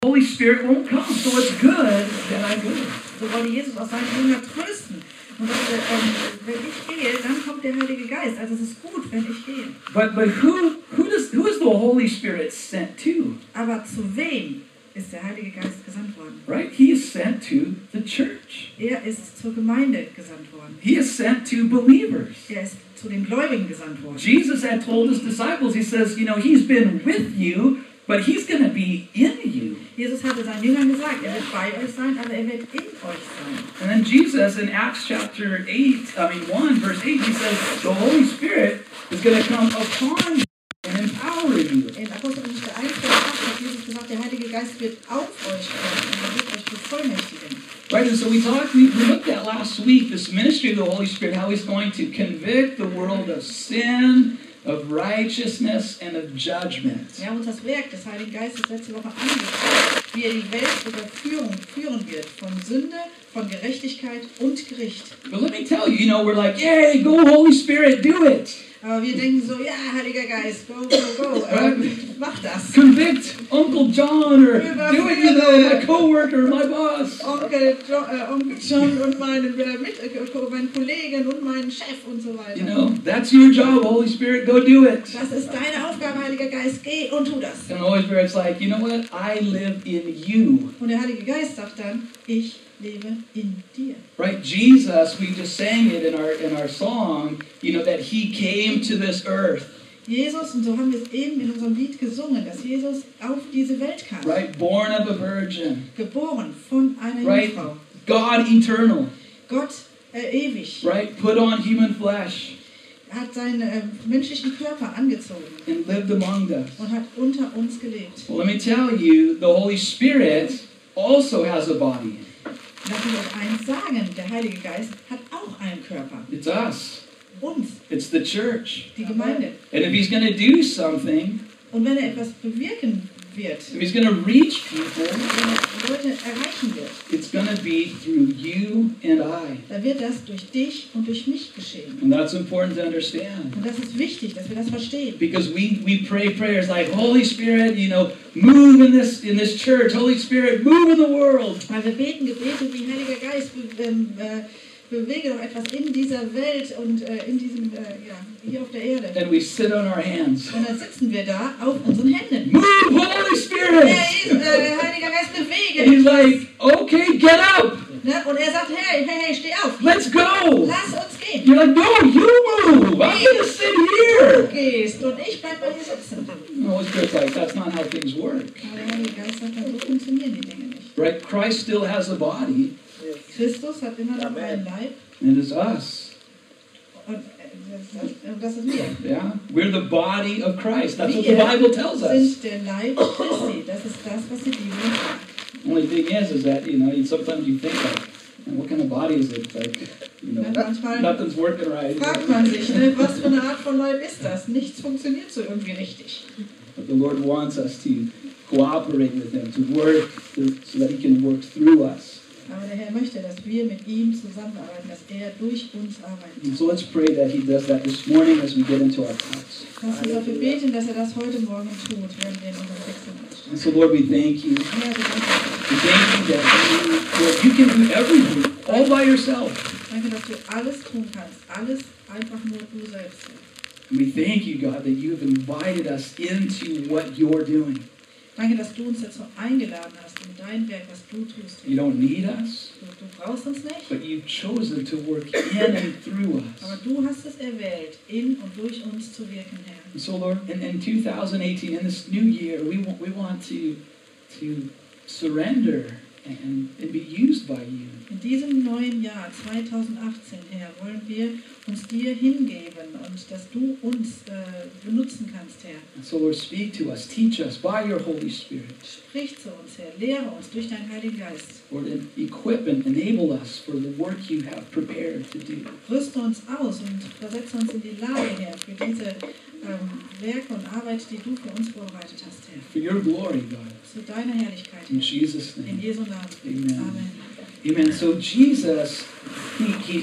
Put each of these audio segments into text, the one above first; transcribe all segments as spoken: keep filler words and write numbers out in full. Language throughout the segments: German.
Holy Spirit won't come, so it's good that I go. So wollte Jesus auch seine Jünger trösten. Und sagte, ähm, wenn ich gehe, dann kommt der Heilige Geist. Also es ist gut, wenn ich gehe. But but who who does who is the Holy Spirit sent to? Aber zu wem ist der Heilige Geist gesandt worden? Right? He is sent to the church. Er ist zur Gemeinde gesandt worden. He is sent to believers. Er ist zu den Gläubigen gesandt worden. Jesus had told his disciples, he says, you know, he's been with you, but he's going to be in you. Jesus hatte seinen Jüngern gesagt, er wird bei euch sein, aber er wird in euch sein. And then Jesus in Acts chapter eight, I mean one, verse eight, he says, the Holy Spirit is going to come upon you and empower you. In Apostelgeschichte eins, Vers acht hat Jesus gesagt, der Heilige Geist wird auf euch kommen und er wird euch bevollmächtigen. Right, and so we talked, we looked at last week this ministry of the Holy Spirit, how he's going to convict the world of sin, of righteousness, and of judgment. Wir haben uns das Werk des Heiligen Geistes letzte Woche angeschaut, wie er die Welt zur Führung führen wird, von Sünde, von Gerechtigkeit und Gericht. But let me tell you, you know, we're like, yay, go Holy Spirit, do it. Aber wir denken so, ja, Heiliger Geist, go, go, go, ähm, mach das. Convict Uncle John or do it, you know, my coworker, my boss. Onkel John, äh, Onkel John und meine, äh, mit, äh, meine Kollegen und meinen Chef und so weiter. You know, that's your job, Holy Spirit, go do it. Das ist deine Aufgabe, Heiliger Geist, geh und tu das. And the Holy Spirit's like, you know what, I live in you. Und der Heilige Geist sagt dann, ich lebe in dir. Right, Jesus, we just sang it in our in our song, you know, that he came to this earth. Jesus, und so haben wir es eben in unserem Lied gesungen, dass Jesus auf diese Welt kam. Right, born of a virgin. Geboren von einer Right, Jungfrau. God eternal. Gott äh, ewig. Right, put on human flesh. Hat seinen äh, menschlichen Körper angezogen. And lived among us. Und hat unter uns gelebt. Well, let me tell you, the Holy Spirit also has a body. Lass mich euch eins sagen, der Heilige Geist hat auch einen Körper. It's us. Uns, It's the church. die Gemeinde. And if he's going to do something, Und wenn er etwas bewirken wird, if he's going to reach people, wenn er Leute erreichen wird, it's going to be through you and I. dann wird das durch dich und durch mich geschehen. And that's important to understand. Und das ist wichtig, dass wir das verstehen. Because we, we pray prayers like, Holy Spirit, you know, move in this in this church. Holy Spirit, move in the world. Weil wir beten Gebete wie Heiliger Geist, be, ähm, äh, bewege doch etwas in dieser Welt und äh, in diesem, äh, ja, hier auf der Erde. And we sit on our hands. Und dann sitzen wir da auf unseren Händen. Move, Holy Spirit! Hey, äh, Heiliger Geist, bewege! And he's like, okay, get up. Ne? Und er sagt, hey, hey, hey, steh auf! Let's go. Lass uns gehen! You're like, no, you move. I'm going to sit Du here. gehst und ich bleib bei dir sitzen. The Holy Spirit's like, that's not how things work. Aber der Heilige Geist sagt, dann, so funktionieren die Dinge nicht. Right? Christ still has a body, Christus hat immer noch einen Leib and it's us. und, äh, das, und das ist wir. Yeah? We're the body of Christ. That's what the Wir Bible tells us. sind der Leib Christi. Das ist das, was die Bibel sagt. Only thing is, is that, you know, you, sometimes you think like, man, what kind of body is it? Like, you know, Ja, manchmal nothing's working right. fragt man sich, ne, was für eine Art von Leib ist das? Nichts funktioniert so irgendwie richtig. But the Lord wants us to cooperate with Him, to work th- so that He can work through us. Aber der Herr möchte, dass wir mit ihm zusammenarbeiten, dass er durch uns arbeitet. And so let's pray that He does that this morning as we get into our thoughts. Lass uns dafür beten, dass er das heute Morgen tut, während wir in unserem Text And einsteigen. so, Lord, we thank you. Herr, wir danken dir. We thank you that you, Lord, you can do everything all by yourself. Danke, dass du alles tun kannst. Alles einfach nur du selbst. And we thank you, God, that you have invited us into what you're doing. Danke, dass du uns dazu eingeladen hast, in dein Werk, was du tust. You don't need us, Du, du brauchst uns nicht, but you've chosen to work in and through aber us. du hast es erwählt, in und durch uns zu wirken, Herr. And so, Lord, in, in two thousand eighteen, in this new year, we want, we want to, to surrender and, and be used by you. In diesem neuen Jahr zweitausendachtzehn, Herr, wollen wir uns dir hingeben und dass du uns äh, benutzen kannst, Herr. And so, Lord, speak to us, teach us by your Holy Spirit. Sprich zu uns, Herr, lehre uns durch deinen Heiligen Geist. Lord, and equip and enable us for the work you have prepared to do. Rüste uns aus und versetze uns in die Lage, Herr, für diese ähm, Werke und Arbeit, die du für uns vorbereitet hast, Herr. For your glory, God. Zu deiner Herrlichkeit, In Herr. Jesus' In name. Jesu Namen. Amen. Amen. Amen. So Jesus, he, he,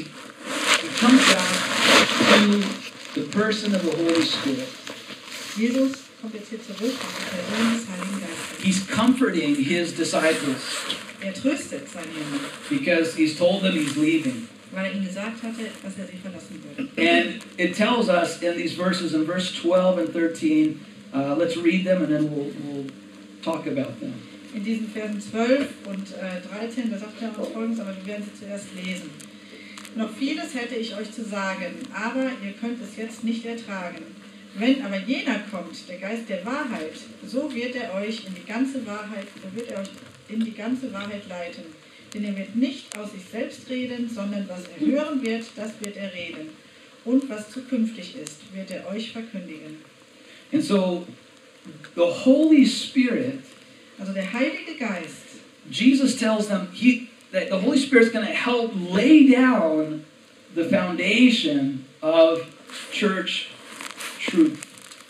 he comes back to the person of the Holy Spirit. Jesus kommt jetzt hier zurück auf die Person des Heiligen Geistes. He's comforting his disciples Er tröstet seine Jünger, because he's told them he's leaving. weil er ihnen gesagt hatte, dass er sie verlassen würde. And it tells us in these verses, in verse twelve and thirteen, uh, let's read them and then we'll, we'll talk about them. In diesen Versen zwölf und äh, dreizehn, da sagt er uns Folgendes, aber wir werden sie zuerst lesen. Noch vieles hätte ich euch zu sagen, aber ihr könnt es jetzt nicht ertragen. Wenn aber jener kommt, der Geist der Wahrheit, so wird er euch in die ganze Wahrheit, so wird er euch in die ganze Wahrheit leiten. Denn er wird nicht aus sich selbst reden, sondern was er hören wird, das wird er reden. Und was zukünftig ist, wird er euch verkündigen. And so the Holy Spirit, Also der Heilige Geist, Jesus tells them he, that the Holy Spirit's going to help lay down the foundation of church truth.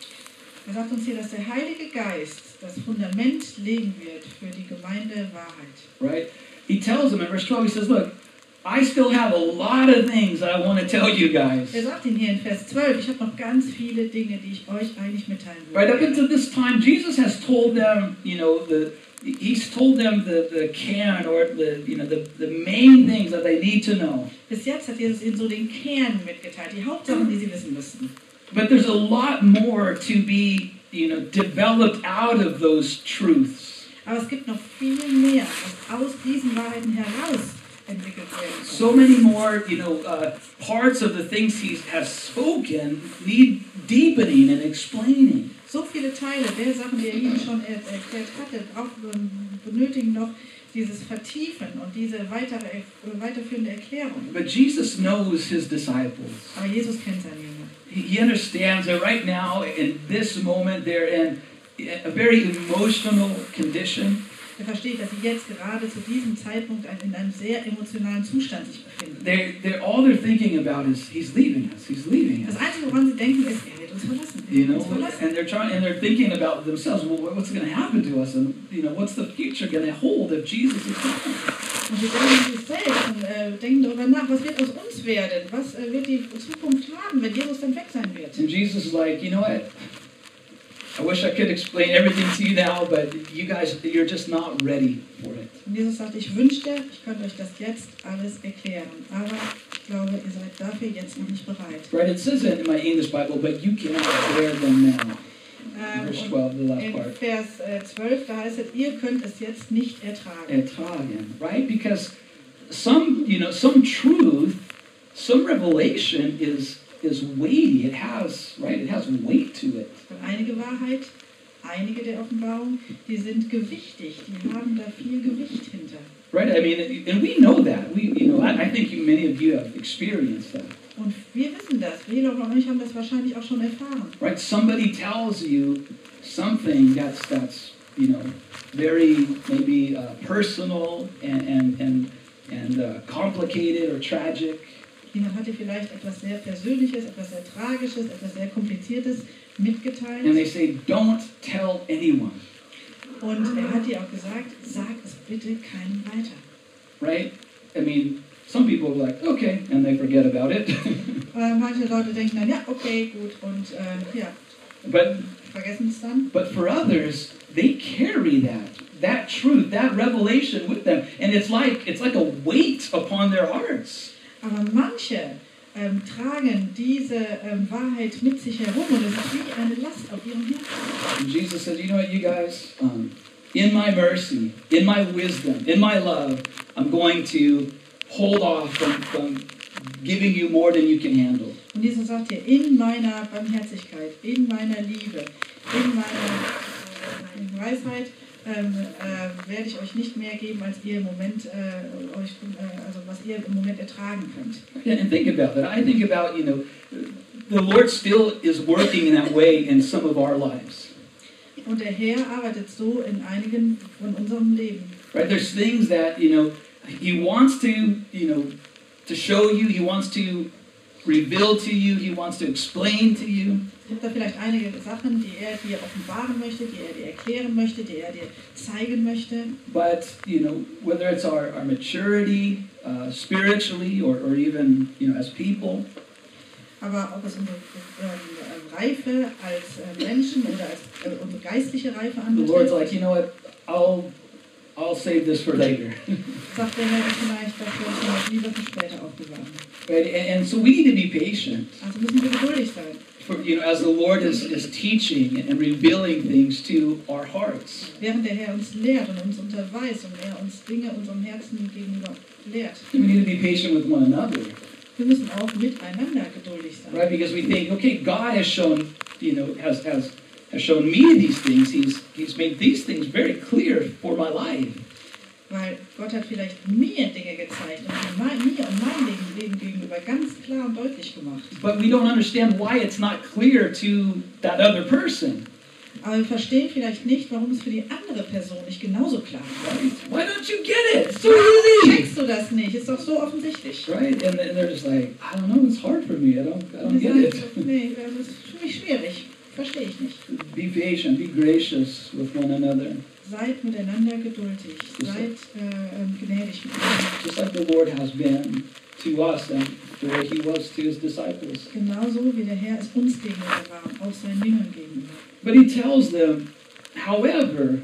er sagt uns hier, dass der Heilige Geist das Fundament legen wird für die Gemeinde Wahrheit. Right? He tells them in verse twelve, he says, look, I still have a lot of things that I want to tell you guys. Er sagt ihnen hier in Vers zwölf, ich habe noch ganz viele Dinge, die ich euch eigentlich mitteilen Right up will. until this time, Jesus has told them, you know, the he's told them the, the can or the you know the, the main things that they need to know. Bis jetzt hat Jesus ihnen so den Kern mitgeteilt, die Hauptsachen, die sie wissen müssten. But there's a lot more to be, you know, developed out of those truths. Aber es gibt noch viel mehr, was aus diesen Wahrheiten heraus entwickelt werden kann. So many more, you know, uh, parts of the things he has spoken need deepening and explaining. So viele Teile der Sachen, die er ihnen schon er erklärt hatte, brauchen, benötigen noch dieses Vertiefen und diese weitere, weiterführende Erklärung. But Jesus knows his disciples. Aber Jesus kennt seine Jünger. He, he understands that right now, in this moment, they're in a very emotional condition. Er versteht, dass sie jetzt gerade zu diesem Zeitpunkt in einem sehr emotionalen Zustand sich befinden. They're, they're, all they're thinking about is, he's leaving us, he's leaving Das us. Einzige, woran sie denken, ist, er wird uns verlassen. Er You wird uns know, verlassen. and they're trying, and they're thinking about themselves. Well, what's going to happen to us, and you know, what's the future going to hold if Jesus is gone? Und sie denken an sich selbst und äh, denken darüber nach, was wird aus uns werden? Was äh, wird die Zukunft haben, wenn Jesus dann weg sein wird? And Jesus is like, you know what? I wish I could explain everything to you now, but you guys, you're just not ready for it. Und Jesus sagt, ich wünschte, ich könnte euch das jetzt alles erklären, aber ich glaube, ihr seid dafür jetzt noch nicht bereit. Right? It says it in my English Bible, but you cannot bear them now. Ähm, Verse und twelve, the last in part. Vers äh, zwölf, da heißt es, ihr könnt es jetzt nicht ertragen. Ertragen, right? Because some, you know, some truth, some revelation is is weighty. It has, right? It has weight to it. Und einige Wahrheit, einige der Offenbarung, die sind gewichtig, die haben da viel Gewicht hinter. Right? I mean, and we know that. We, you know, I, I think you, many of you have experienced that. Und wir wissen das, viele von euch haben das wahrscheinlich auch schon erfahren. Right? Somebody tells you something that's that's you know very maybe uh, personal and and and and uh, complicated or tragic. Jemand hat dir vielleicht etwas sehr Persönliches, etwas sehr Tragisches, etwas sehr Kompliziertes mitgeteilt. And they say, don't tell anyone, Und er hat dir auch gesagt, sag es bitte keinem weiter. right? I mean, some people are like, okay, and they forget about it. Äh, manche Leute denken dann, ja, okay, gut, und äh, ja, but vergessen es dann. but for others, they carry that that truth, that revelation with them, and it's like it's like a weight upon their hearts. Aber manche ähm, tragen diese ähm, Wahrheit mit sich herum und es ist wie eine Last auf ihrem Herzen. And Jesus said, you know what, you guys, um, in my mercy, in my wisdom, in my love, I'm going to hold off from, from giving you more than you can handle. Und Jesus sagt hier, in meiner Barmherzigkeit, in meiner Liebe, in meiner äh, Weisheit ähm, äh, werde ich euch nicht mehr geben, als ihr im Moment äh, euch, äh, also was ihr im Moment ertragen könnt. And think about that. I think about, you know, the Lord still is working in that way in some of our lives. Und der Herr arbeitet so in einigen von unserem Leben. Right? There's things that, you know, He wants to, you know, to show you, He wants to reveal to you, He wants to explain to you. Es gibt da vielleicht einige Sachen, die er dir offenbaren möchte, die er dir erklären möchte, die er dir zeigen möchte. But, you know, whether it's our, our maturity, uh, spiritually, or, or even, you know, as people, Aber ob es unsere ähm, Reife als äh, Menschen oder als äh, unsere geistliche Reife the Lord's anbetrifft, like, you know what, I'll, I'll save this for later. sagt der Herr vielleicht, das werde ich mir noch lieber für später aufbewahren. Right? And, and so we need to be patient. Also müssen wir geduldig sein. For, you know, as the Lord is, is teaching and revealing things to our hearts. Während der Herr uns lehrt und uns unterweist und er uns Dinge unserem Herzen gegenüber lehrt. We need to be patient with one another. Wir müssen auch miteinander geduldig sein. Right? Because we think, okay, God has shown, you know, has has has shown me these things. He's He's made these things very clear for my life. Weil Gott hat vielleicht mir Dinge gezeigt und mein, mir und mein Leben, Leben gegenüber ganz klar und deutlich gemacht. But we don't understand why it's not clear to that other person. Aber wir verstehen vielleicht nicht, warum es für die andere Person nicht genauso klar ist. Why don't you get it? It's so easy. Checkst du das nicht? Ist doch so offensichtlich. Right? And, and they're just like, I don't know, it's hard for me. I don't, I don't Und get wir it. sagen, nee, das ist für mich schwierig. Verstehe ich nicht. Be patient, be gracious with one another. Seid miteinander geduldig. Seid äh, ähm, gnädig miteinander. Just like the Lord has been to us and the way He was to His disciples. Genauso wie der Herr es uns gegenüber war, auch seinen Jüngern gegenüber. But He tells them, however,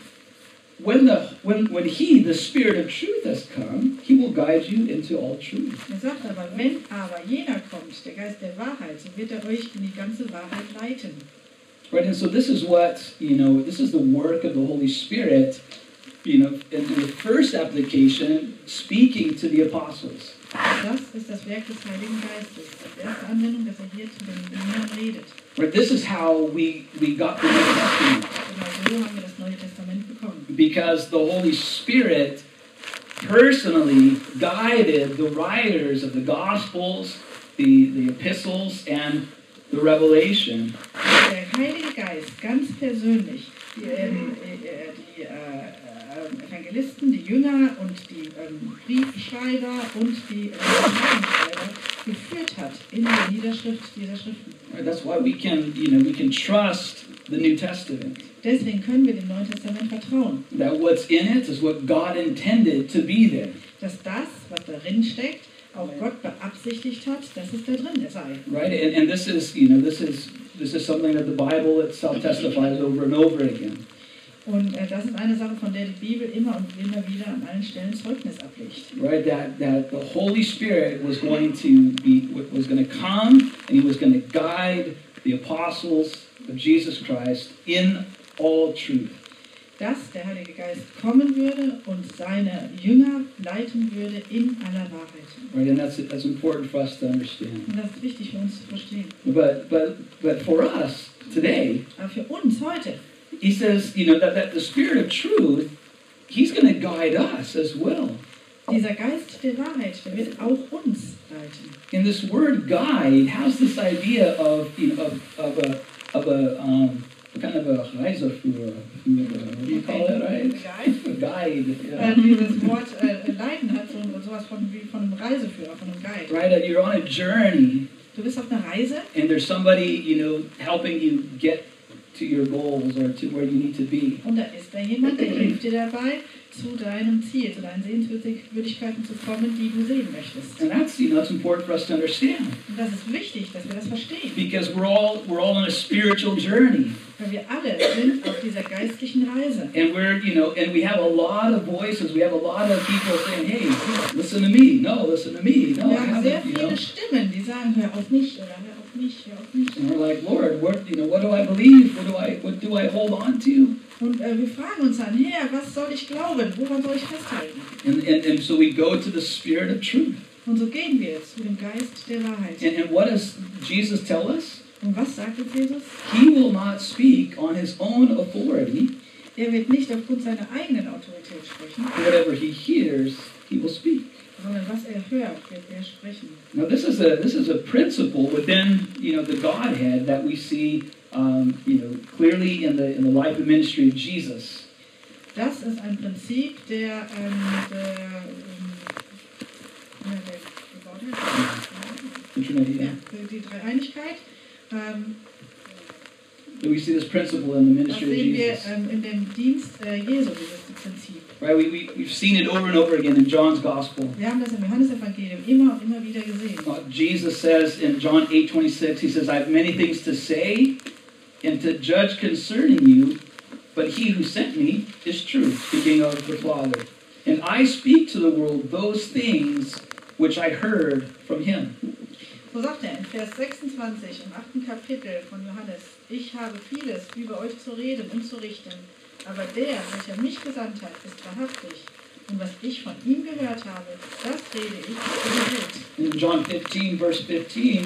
when the when when He, the Spirit of truth, has come, He will guide you into all truth. Er sagt aber, wenn aber jener kommt, der Geist der Wahrheit, so wird er euch in die ganze Wahrheit leiten. Right, and so this is what, you know, this is the work of the Holy Spirit, you know, in, in the first application, speaking to the apostles. Das ist das Werk des Heiligen Geistes. Die erste Anwendung, dass er hier zu den Jüngern redet. Right, this is how we, we got the New Testament. Genau so haben wir das Neue Testament bekommen. Because the Holy Spirit personally guided the writers of the Gospels, the, the epistles, and the Revelation. Der Heilige Geist ganz persönlich, die, ähm, äh, die äh, Evangelisten, die Jünger und die ähm, Briefschreiber und die äh, Schreiber geführt hat in der Niederschrift dieser Schriften. Right, that's why we can, you know, we can trust the New Testament. Deswegen können wir dem Neuen Testament vertrauen. That what's in it is what God intended to be there. Dass das, was darin steckt, auch Gott beabsichtigt hat, dass es da drin sei. Right, and, and this is, you know, this is this is something that the Bible itself testifies over and over again. Und äh, das ist eine Sache, von der die Bibel immer und immer wieder an allen Stellen Zeugnis ablegt. Right, that that the Holy Spirit was going to be was going to come and He was going to guide the apostles of Jesus Christ in all truth. Dass der Heilige Geist kommen würde und seine Jünger leiten würde in aller Wahrheit. Right, and that's that's important for us to understand. Und das ist wichtig für uns zu verstehen. But but but for us today, Aber für uns heute, He says, you know, that, that the Spirit of truth, He's going to guide us as well. dieser Geist der Wahrheit, der wird auch uns leiten. And this word guide has this idea of, you know, of, of a of a um, kind of a Reiseführer. What do you call it, right? Guide. A guide. Äh, Yeah. dieses Wort äh, leiten hat so sowas von wie von einem Reiseführer, von einem Guide. Right, that you're on a journey, Du bist auf einer Reise and there's somebody, you know, helping you get to your goals or to where you need to be. und da ist da jemand, der hilft dir dabei, zu deinem Ziel, zu deinen Sehenswürdigkeiten zu kommen, die du sehen möchtest. And that's, you know, it's important for us to understand Und das ist wichtig, dass wir das verstehen. because we're all we're all on a spiritual journey. Weil wir alle sind auf dieser geistlichen Reise. And we're, you know, and we have a lot of voices. We have a lot of people saying, "Hey, listen to me. No, listen to me. No, Wir I haben sehr haven't." You know. viele Stimmen, die sagen, hör auf mich oder hör auf mich, hör auf mich. And we're like, Lord, what, you know, what do I believe? What do I, what do I hold on to? Und äh, wir fragen uns dann, Herr, was soll ich glauben? Woran soll ich festhalten? And and, and so we go to the Spirit of truth. Und so gehen wir zu dem Geist der Wahrheit. And, and what does Jesus tell us? Und was sagt uns Jesus? He will not speak on his own authority. Er wird nicht aufgrund seiner eigenen Autorität sprechen, Whatever he hears, he will speak. sondern was er hört, wird er sprechen. Now, this is a this is a principle within, you know, the Godhead that we see, um, you know, clearly in the in the life and ministry of Jesus. Das ist ein Prinzip der, ähm, der, ähm, ja, der, der Trinity, ja, yeah. die Dreieinigkeit. Ähm, So we see this principle in the das ministry of sehen wir Jesus. ähm, in dem Dienst äh, Jesu, dieses Prinzip. Right? We, we, we've seen it over and over again in John's Gospel. Wir haben das im Johannesevangelium immer und immer wieder gesehen. Uh, Jesus says in John eight twenty-six, he says, I have many things to say and to judge concerning you, but he who sent me is true, speaking of the Father. And I speak to the world those things which I heard from him. So sagt er in Vers sechsundzwanzig im achten Kapitel von Johannes, ich habe vieles über euch zu reden und zu richten, aber der, welcher mich gesandt hat, ist wahrhaftig. Und was ich von ihm gehört habe, das rede ich in der Welt. In John fifteen, verse fifteen,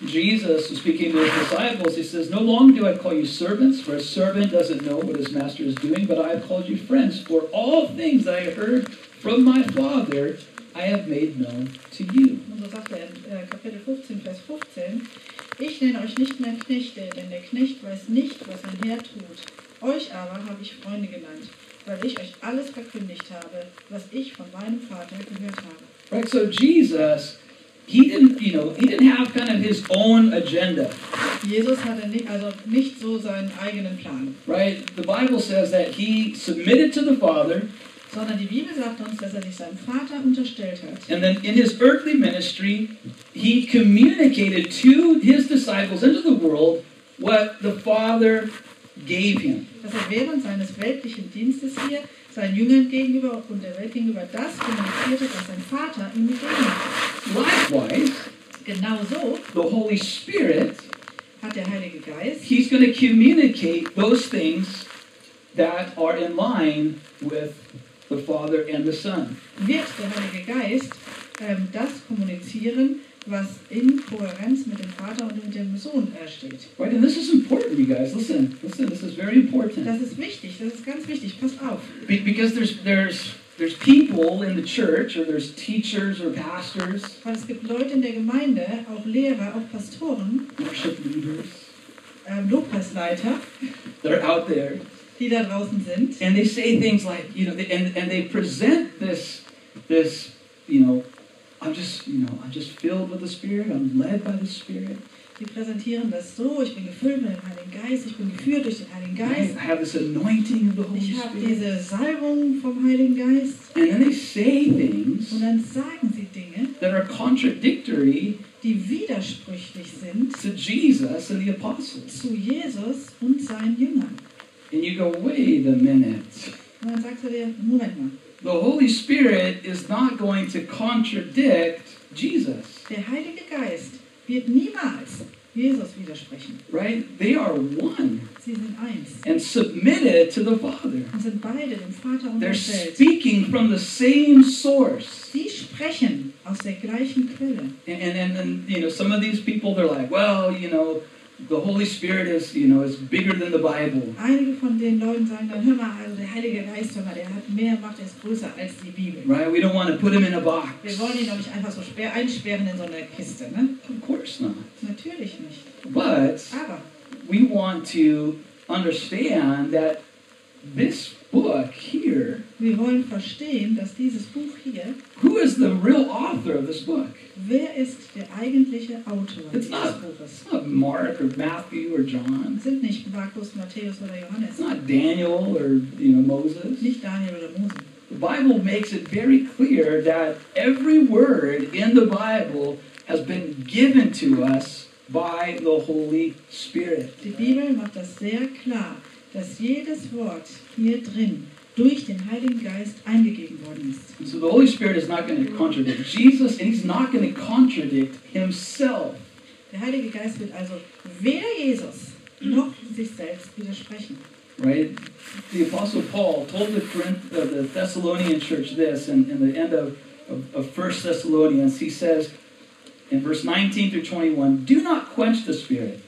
Jesus was speaking to his disciples. He says, no longer do I call you servants, for a servant doesn't know what his master is doing, but I have called you friends, for all things that I heard from my Father I have made known to you. Und so sagt er in äh, Kapitel fünfzehn, Vers fünfzehn, ich nenne euch nicht mehr Knechte, denn der Knecht weiß nicht, was sein Herr tut. Euch aber habe ich Freunde genannt, weil ich euch alles verkündigt habe, was ich von meinem Vater gehört habe. Right, so Jesus, he didn't, you know, he didn't have kind of his own agenda. Jesus hatte nicht, also nicht so seinen eigenen Plan, Right? The Bible says that he submitted to the Father, sondern die Bibel sagt uns, dass er sich seinem Vater unterstellt hat. and then in his earthly ministry, he communicated to his disciples into the world what the Father gave him. Dass er während seines weltlichen Dienstes hier seinen Jüngern gegenüber und der Welt gegenüber das kommunizierte, was sein Vater ihm gegeben hat. Likewise, Genauso the Holy Spirit, hat der Heilige Geist, he's going to communicate those things that are in line with the Father and the Son. wird der Heilige Geist ähm, das kommunizieren, was in Kohärenz mit dem Vater und mit dem Sohn äh, steht. Right, and this is important, you guys. Listen, listen. This is very important. Das ist wichtig, das ist ganz wichtig, passt auf. Be- because there's there's there's people in the church, or there's teachers or pastors, Weil es gibt Leute in der Gemeinde, auch Lehrer, auch Pastoren, worship leaders ähm, Lobpreisleiter, that are out there, die da draußen sind. and they say things like, you know, they, and and they present this this, you know, I'm just, you know, I'm just filled with the Spirit. I'm led by the Spirit. Die präsentieren das so, ich bin gefüllt mit dem Heiligen Geist, ich bin geführt durch den Heiligen I Geist, have this anointing of the Holy ich habe Spirit. diese Salbung vom Heiligen Geist. And then they say things Und dann sagen sie Dinge, that are contradictory die widersprüchlich sind to Jesus and the apostles. zu Jesus und seinen Jüngern. And you go, wait a minute. Und dann sagst du dir, Moment mal, The Holy Spirit is not going to contradict Jesus, der Heilige Geist wird niemals Jesus widersprechen. right? They are one Sie sind eins and submitted to the Father. und sind beide dem Vater They're unterstellt. speaking from the same source. Sie sprechen aus der gleichen Quelle. And, and, and, and you know, some of these people, they're like, well, you know, the Holy Spirit is, you know, is bigger than the Bible. Einige von den Leuten sagen dann, hör mal, also der Heilige Geist, hör mal, der hat mehr Macht, der ist größer als die Bibel. Right? We don't want to put him in a box. Wir wollen ihn doch nicht einfach so sperr- einsperren in so eine Kiste, ne? Of course not. Natürlich nicht. But Aber we want to understand that this book here, wir wollen verstehen, dass dieses Buch hier, who is the real author of this book? wer ist der eigentliche Autor It's dieses not, Buches? it's not Mark or Matthew or John. Es sind nicht Markus, Matthäus oder Johannes, It's not Daniel or, you know, Moses. nicht Daniel oder Mose. The Bible makes it very clear that every word in the Bible has been given to us by the Holy Spirit. Die Bibel macht das sehr klar, dass jedes Wort hier drin durch den Heiligen Geist eingegeben worden ist. And so the Holy Spirit is not going to contradict Jesus, and he's not going to contradict himself. Der Heilige Geist wird also weder Jesus noch sich selbst widersprechen. Right? The Apostle Paul told the, Corinth, uh, the Thessalonian church this in, in the end of, of, of First Thessalonians. He says in verse nineteen through twenty-one, do not quench the Spirit.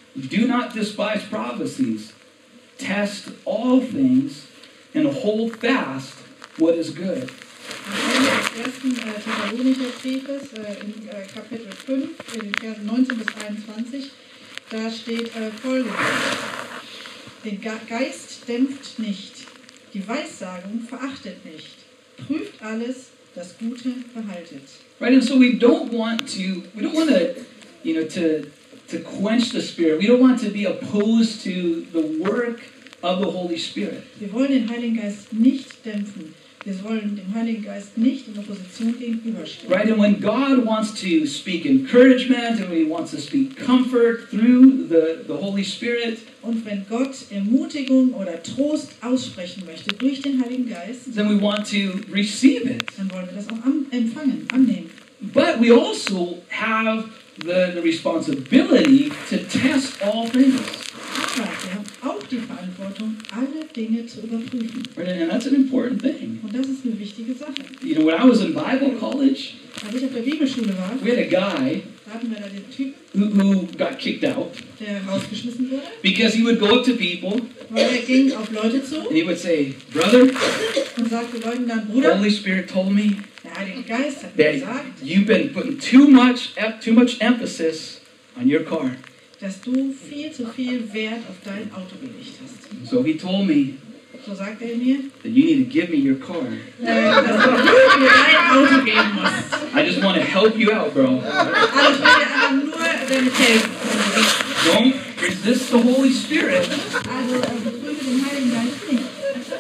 Do not despise prophecies. Test all things and hold fast what is good. Am Ende des ersten äh, Thessalonicher Briefes, äh, in äh, Kapitel fünf, in den Versen neunzehn bis einundzwanzig, da steht äh, folgendes. Den Ge Geist dämpft nicht, die Weissagung verachtet nicht, prüft alles, das Gute behaltet. Right? And so we don't want to, we don't want to, you know, to, to quench the Spirit. We don't want to be opposed to the work of the Holy Spirit. Wir wollen den Heiligen Geist nicht dämpfen. Wir sollen dem Heiligen Geist nicht in Opposition gegenüberstehen. Right? And when God wants to speak encouragement and when He wants to speak comfort through the, the Holy Spirit, Und wenn Gott Ermutigung oder Trost aussprechen möchte durch den Heiligen Geist, then we want to receive it. dann wollen wir das auch am, empfangen, annehmen. But we also have the, the responsibility to test all things. Aber wir haben auch die Verantwortung, alle Dinge zu überprüfen. Right? And that's an important thing. Und das ist eine wichtige Sache. You know, when I was in Bible college, Als ich auf der Bibelschule war, we had a guy da hatten wir da den Typen, who, who got kicked out der rausgeschmissen wurde, because he would go up to people weil er ging auf Leute zu and he would say, "Brother, und sagte Leuten dann, the Bruder, Holy Spirit told me der Heilige Geist hat mir that gesagt, you've been putting too much too much emphasis on your car." dass du viel zu viel Wert auf dein Auto gelegt hast. So he told me So sagt er mir, that you need to give me your car. äh, dass du mir dein Auto geben musst. I just want to help you out, bro. Aber ich will dir einfach nur damit helfen. Don't resist the Holy Spirit. Also äh, betrüge den Heiligen Geist nicht.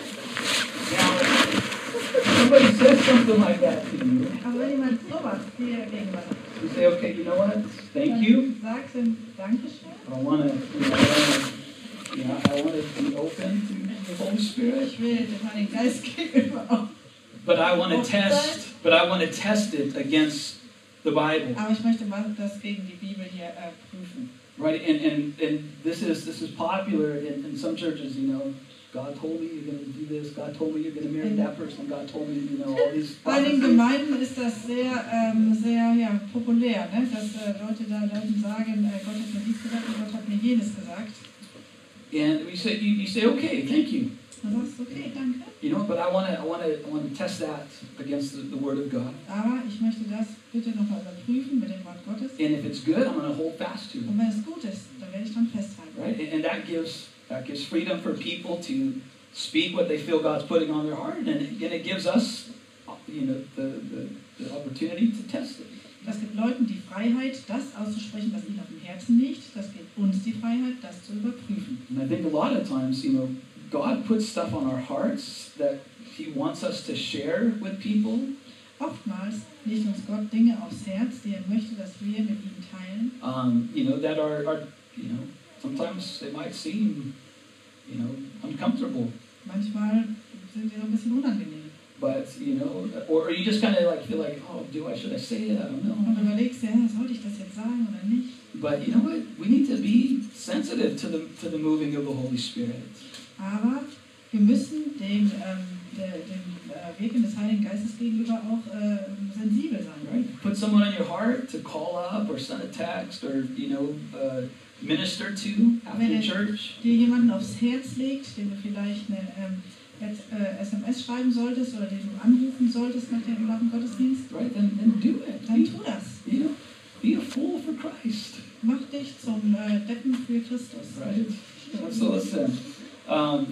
Now, somebody says something like that to you. Aber wenn jemand sowas dir gegenüber sagt, You say, okay, you know what? Thank you. dann sagst du Dankeschön. I want to, you know, I wanna, you know, I want to be open to the Holy Spirit. Ich will dem Heiligen Geist gegenüber auch. But I want to test, but I want to test it against the Bible, Aber ich möchte mal das gegen die Bibel hier äh, prüfen. right? And and and this is this is popular in, in some churches. You know, God told me you're going to do this. God told me you're going to marry that person. God told me, you know, all these. Bei den prophecies. Gemeinden ist das sehr, ähm, sehr ja, populär, ne? Dass äh, Leute da Leuten sagen, äh, Gott hat mir dies gesagt und Gott hat mir jenes gesagt. And we say, you, you say, okay, thank you. Dann sagst du, okay, danke. You know, but I want to I want to I want to test that against the, the Word of God. Aber ich möchte das bitte nochmal überprüfen mit dem Wort Gottes. And if it's good, I'm going to hold fast to it. Und wenn es gut ist, dann werde ich dran festhalten. Right? And, and that gives that gives freedom for people to speak what they feel God's putting on their heart, and it, and it gives us, you know, the, the, the opportunity to test it. Das gibt Leuten die Freiheit, das auszusprechen, was ihnen auf dem Herzen liegt. Das gibt uns die Freiheit, das zu überprüfen. And I think a lot of times, you know, God puts stuff on our hearts that He wants us to share with people. Oftmals legt uns Gott Dinge aufs Herz, die er möchte, dass wir mit ihm teilen. Um, you know, that are, are, you know, sometimes they might seem, you know, uncomfortable. Manchmal sind sie so ein bisschen unangenehm. But, you know, or, or you just kind of like feel like, oh, do I, should I say it? I don't Und know. du überlegst dir, ja, sollte ich das jetzt sagen oder nicht? But you know what? We need to be sensitive to the to the moving of the Holy Spirit. Aber wir müssen dem, ähm, der, dem äh, Wirken des Heiligen Geistes gegenüber auch äh, sensibel sein. Right? Put someone on your heart to call up or send a text or, you know, uh, minister to after Wenn er church. dir jemanden aufs Herz legt, dem du vielleicht eine ähm, äh, S M S schreiben solltest oder den du anrufen solltest nach dem, nach dem Gottesdienst, Right? Then, then do it. dann Be, tu das. you know, be a fool for Christ. Mach dich zum äh, Deppen für Christus. Right? So listen. Um,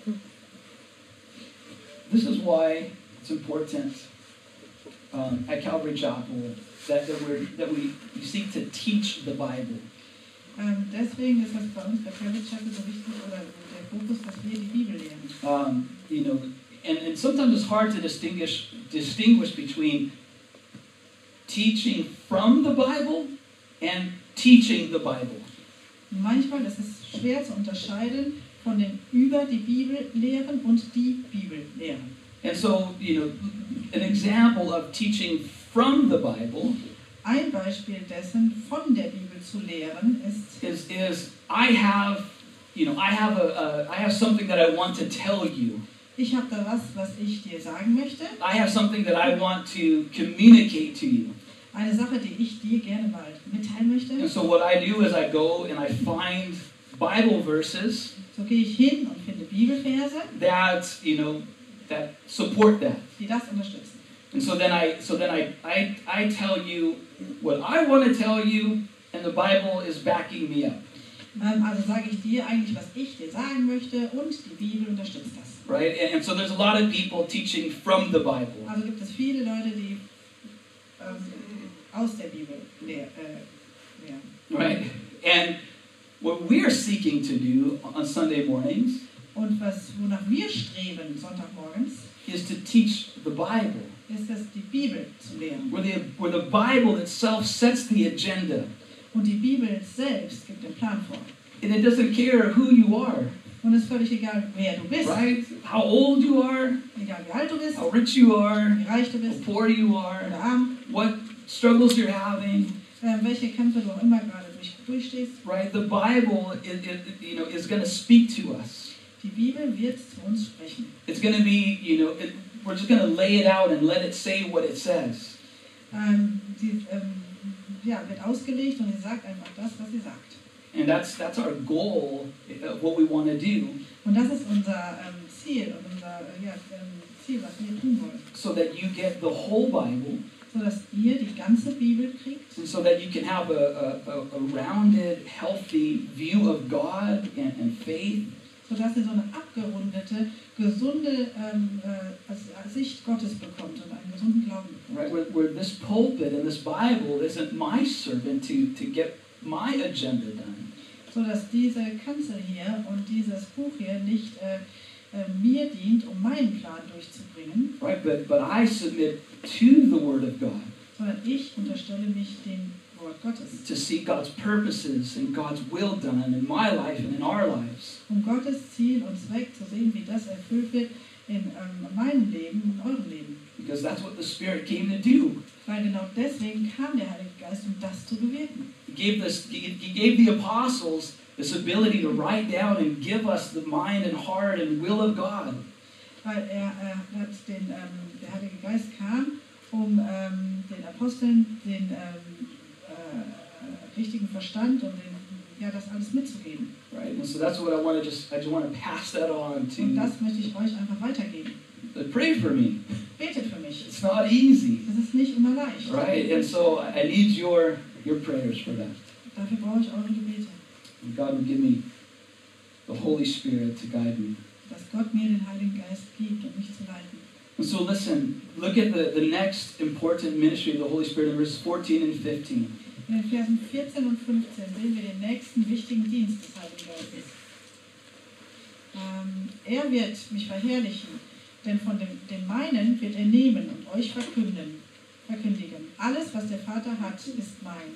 this is why it's important um, at Calvary Chapel that, that, we're, that we, we seek to teach the Bible. Ähm, deswegen ist es bei uns bei Calvary Chapel so wichtig, oder der Fokus, dass wir die Bibel lernen. Um, you know, and, and sometimes it's hard to distinguish distinguish between teaching from the Bible and teaching the Bible. Manchmal ist es schwer zu unterscheiden von dem über die Bibel lehren und die Bibel lehren. And so, you know, an example of teaching from the Bible Ein Beispiel dessen, von der Bibel zu lehren, ist, is is I have, you know, I have a, a I have something that I want to tell you. ich habe da was, was ich dir sagen möchte, I have something that I want to communicate to you. eine Sache, die ich dir gerne mal mitteilen möchte. And so what I do is I go and I find Bible verses So gehe ich hin und finde Bibelverse, that, you know, that support that. die das unterstützen. And so then I so then I, I I tell you what I want to tell you, and the Bible is backing me up. Ähm, also sage ich dir eigentlich, was ich dir sagen möchte, und die Bibel unterstützt das. Right? And, and so there's a lot of people teaching from the Bible. Also gibt es viele Leute, die ähm, aus der Bibel lehr, äh, lehren. Right? And what we're seeking to do on Sunday mornings Und was, wonach wir streben Sonntagmorgens, is to teach the Bible. ist es, die Bibel zu lehren. Where the, where the Bible itself sets the agenda. Und die Bibel selbst gibt den Plan vor. And it doesn't care who you are, Und es ist völlig egal, wer du bist. right? How old you are, Egal wie alt du bist, how rich you are, wie reich du how bist poor you are, oder arm, what struggles you're having, äh, welche Kämpfe du auch immer gerade durch, durchstehst. right? The Bible, it, it, you know, is going to speak to us. Die Bibel wird zu uns sprechen. It's going to be, you know, it, we're just going to lay it out and let it say what it says. Ähm, sie ähm, ja, wird ausgelegt und sie sagt einfach das, was sie sagt. And that's that's our goal of what we want to do, Und das ist unser ähm, Ziel und unser äh, ja, ähm, Ziel, was wir tun wollen. so that you get the whole Bible, So dass ihr die ganze Bibel kriegt, and so that you can have a, a, a rounded, healthy view of God and, and faith, sodass ihr so eine abgerundete, gesunde ähm, äh, Sicht Gottes bekommt und einen gesunden Glauben bekommt. right? Where, where this pulpit and this Bible isn't my servant to, to get my agenda done, So dass diese Kanzel hier und dieses Buch hier nicht äh, äh, mir dient, um meinen Plan durchzubringen, right? But, but I submit to the Word of God sondern ich unterstelle mich dem Wort Gottes, to see God's purposes and God's will done in my life and in our lives. um Gottes Ziel und Zweck zu sehen, wie das erfüllt wird in ähm, meinem Leben und eurem Leben. Because that's what the Spirit came to do. Weil genau deswegen kam der Heilige Geist, um das zu bewirken. He gave, this, he he gave the apostles this ability to write down and give us the mind and heart and will of God. Weil er äh, hat den, ähm, der Heilige Geist kam, um ähm, den Aposteln den ähm, äh, richtigen Verstand und den, ja, das alles mitzugeben. Right? And so that's what I want to just, I just want to pass that on Und to, das möchte ich euch einfach weitergeben. uh, pray for me. Betet für mich. It's not easy, Das ist nicht immer leicht. right? And so I I need your, your prayers for that. Dafür brauche ich eure Gebete. And God will give me the Holy Spirit to guide me. Dass Gott mir den Heiligen Geist gibt, um mich zu leiten. And so listen, look at the, the next important ministry of the Holy Spirit in verses fourteen and fifteen. In den Versen vierzehn und fünfzehn sehen wir den nächsten wichtigen Dienst des Heiligen Geistes. Ähm, er wird mich verherrlichen, denn von dem, dem meinen wird er nehmen und euch verkünden, verkündigen. Alles, was der Vater hat, ist mein.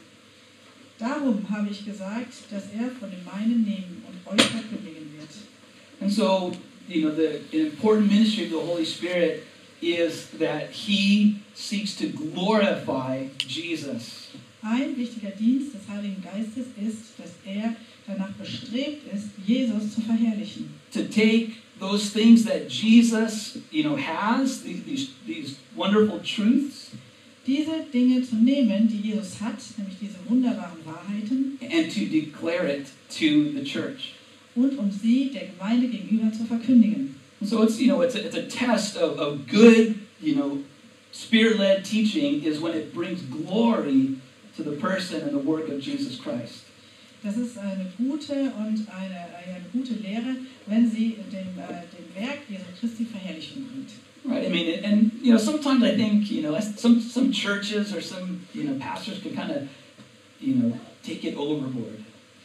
Darum habe ich gesagt, dass er von dem meinen nehmen und euch verkündigen wird. And so, you know, the important ministry of the Holy Spirit is that He seeks to glorify Jesus. Ein wichtiger Dienst des Heiligen Geistes ist, dass er danach bestrebt ist, Jesus zu verherrlichen. To take those things that Jesus, you know, has, these, these, these wonderful truths, Diese Dinge zu nehmen, die Jesus hat, nämlich diese wunderbaren Wahrheiten, and to declare it to the church. und um sie der Gemeinde gegenüber zu verkündigen. And so it's, you know, it's a, it's a test of, of good, you know, Spirit-led teaching is when it brings glory to the person and the work of Jesus Christ. Das ist eine gute und eine, eine gute Lehre, wenn sie dem, äh, dem Werk Jesu Christi Verherrlichung bringt. Right? I mean, and, you know, sometimes I think, you know, some, some churches or some, you know, pastors can kind of, you know, take it overboard.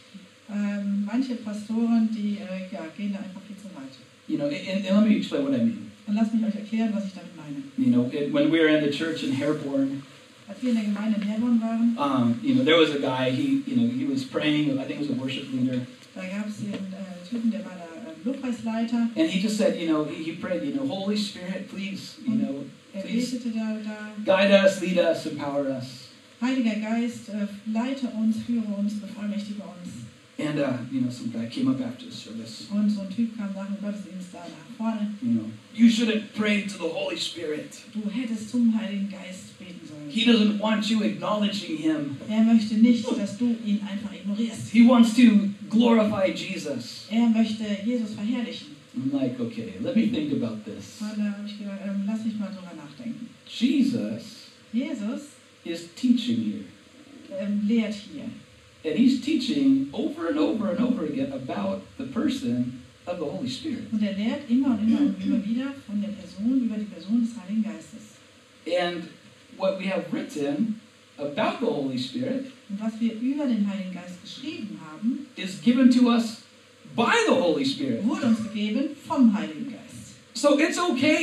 Ähm, manche Pastoren, die äh, ja, gehen da einfach viel zu weit. You know, and, and let me explain what I mean. Und lasst mich euch erklären, was ich damit meine. You know, it, when we were in the church in Herborn, Als wir in der Gemeinde in Herborn waren, um, you know, there was a guy, he, you know, he was praying, I think it was a worship leader, da gab es den äh, Typen, der war da äh, Lobpreisleiter. and he just said, you know, he, he prayed, you know, Holy Spirit, please, you know, Er please betete da, da, guide us, lead us, empower us. Heiliger Geist, äh, leite uns, führe uns, bevollmächtige uns. And, uh, you know, some guy came up after the service, Und so ein Typ kam nach dem Gottesdienst da nach vorne. you know, you shouldn't pray to the Holy Spirit. Du hättest zum Heiligen Geist beten sollen. He doesn't want you acknowledging him. Er möchte nicht, dass du ihn einfach ignorierst. He wants to glorify Jesus. Er möchte Jesus verherrlichen. I'm like, okay, let me think about this. Und da habe ich gedacht, ähm, lass mich mal drüber nachdenken. Jesus Jesus is teaching here. ähm, lehrt hier. And he's teaching over and over and over again about the person of the Holy Spirit. Und er lehrt immer und immer und immer wieder von der Person, über die Person des Heiligen Geistes. And what we have written about the Holy Spirit Und was wir über den Heiligen Geist geschrieben haben, is given to us by the Holy Spirit. wurde uns gegeben vom Heiligen Geist. So it's okay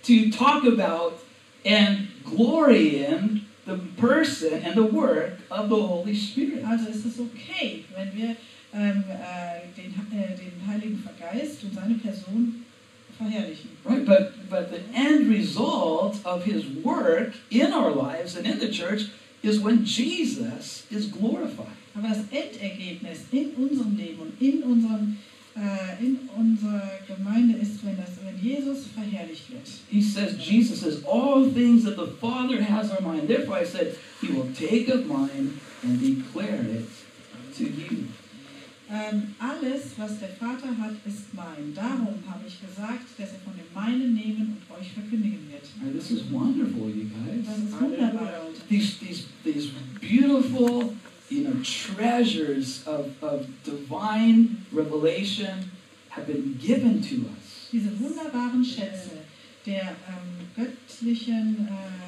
to talk about and glory in the person and the work of the Holy Spirit. Also ist es okay, wenn wir ähm, äh, den, äh, den Heiligen Geist und seine Person verherrlichen. Right, but but the end result of his work in our lives and in the church is when Jesus is glorified. Aber das Endergebnis in unserem Leben und in, unserem, äh, in unserer Gemeinde ist, wenn, das, wenn Jesus verherrlicht wird. He says, Jesus says, all things that the Father has are mine. Therefore I said, he will take of mine and declare it to you. Ähm, alles, was der Vater hat, ist mein. Darum habe ich gesagt, dass er von dem meinen nehmen und euch verkündigen wird. Right, this is wonderful, you guys. Das ist wunderbar. These, these, these beautiful, you know, treasures of, of divine revelation have been given to us. Diese wunderbaren Schätze der ähm, göttlichen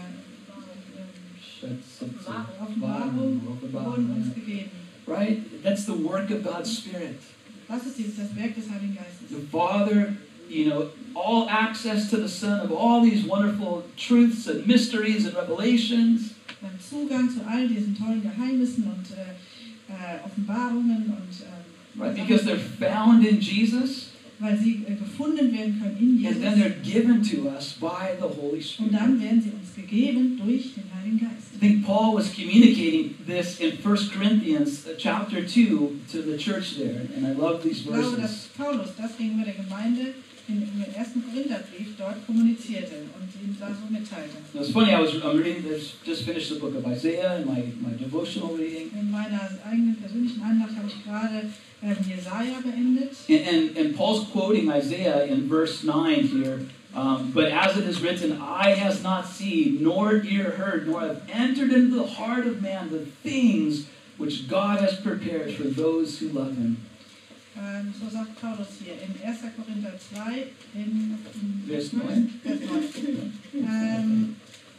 äh, Offenbarung wurden uns gegeben. Right? That's the work of God's Spirit. Das ist dieses, das Werk des Heiligen Geistes. The Father, you know, all access to the Son of all these wonderful truths and mysteries and revelations. Wir haben Zugang zu all diesen tollen Geheimnissen und äh, äh, Offenbarungen und ähm, Right? Because they're found in Jesus. weil sie äh, gefunden werden können in Jesus. And then they're given to us by the Holy Und dann Spirit. werden sie uns gegeben durch den Heiligen Geist. I think Paul was communicating this in First Corinthians uh, chapter two to the church there. And I love these Ich glaube, dass verses. Paulus das gegenüber der Gemeinde in, im ersten Korintherbrief dort kommunizierte und ihm da so mitteilte. It was funny, I was I'm reading this, just finished the book of Isaiah in my, my devotional reading. In meiner eigenen persönlichen Andacht habe ich gerade ähm, Jesaja beendet. And, and, and Paul's quoting Isaiah in verse nine here. Um, but as it is written, eye has not seen, nor ear heard, nor have entered into the heart of man the things which God has prepared for those who love him. Ähm, so sagt Paulus hier in erster Korinther zwei, in, in Vers neun. Vers neun. Ähm,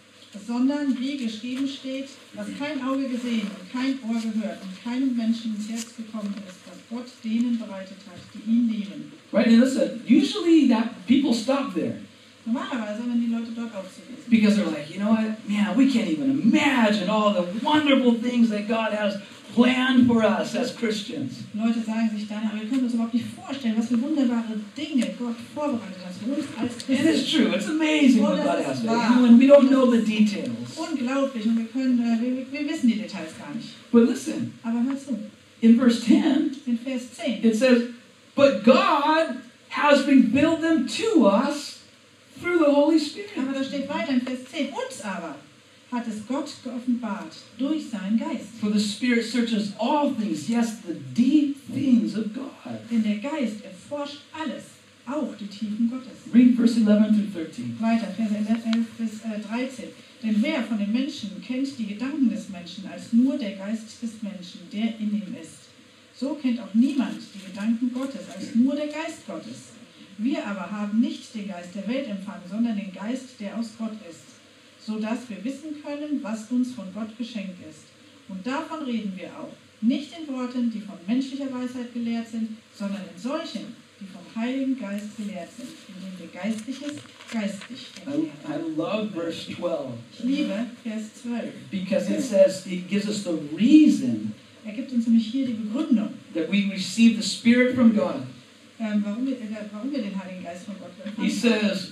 sondern wie geschrieben steht, was kein Auge gesehen und kein Ohr gehört und keinem Menschen ins Herz gekommen ist, was Gott denen bereitet hat, die ihn lieben. Right, and listen, usually that people stop there. Normalerweise, wenn die Leute dort aufzulesen. Because they're like, you know what, man, we can't even imagine all the wonderful things that God has planned for us as Christians. Leute sagen sich dann, aber wir können uns überhaupt nicht vorstellen, was für wunderbare Dinge Gott vorbereitet hat für uns als It is Christen. true, it's amazing Oh, what das God ist has done, wahr. you know, and we don't know the details. Unglaublich und wir, können, äh, wir, wir wissen die Details gar nicht. But listen, Aber hör zu, in verse ten, in Vers zehn. it says, but God has revealed them to us through the Holy Spirit. Aber da steht weiter in Vers zehn. Uns aber hat es Gott geoffenbart durch seinen Geist. For the Spirit searches all things, yes, the deep things of God. Denn der Geist erforscht alles, auch die Tiefen Gottes. Read verse eleven through thirteen. Weiter, Verse elf bis dreizehn. Denn wer von den Menschen kennt die Gedanken des Menschen als nur der Geist des Menschen, der in ihm ist? So kennt auch niemand die Gedanken Gottes als nur der Geist Gottes. Wir aber haben nicht den Geist der Welt empfangen, sondern den Geist, der aus Gott ist, so dass wir wissen können, was uns von Gott geschenkt ist. Und davon reden wir auch, nicht in Worten, die von menschlicher Weisheit gelehrt sind, sondern in solchen, die vom Heiligen Geist gelehrt sind, indem wir Geistliches geistlich I, erklären. I love verse twelve Ich liebe Vers zwölf. because it says, it gives us the reason Er gibt uns nämlich hier die Begründung, that we receive the Spirit from God. ähm, warum, wir, äh, warum wir den Heiligen Geist von Gott He empfangen. says,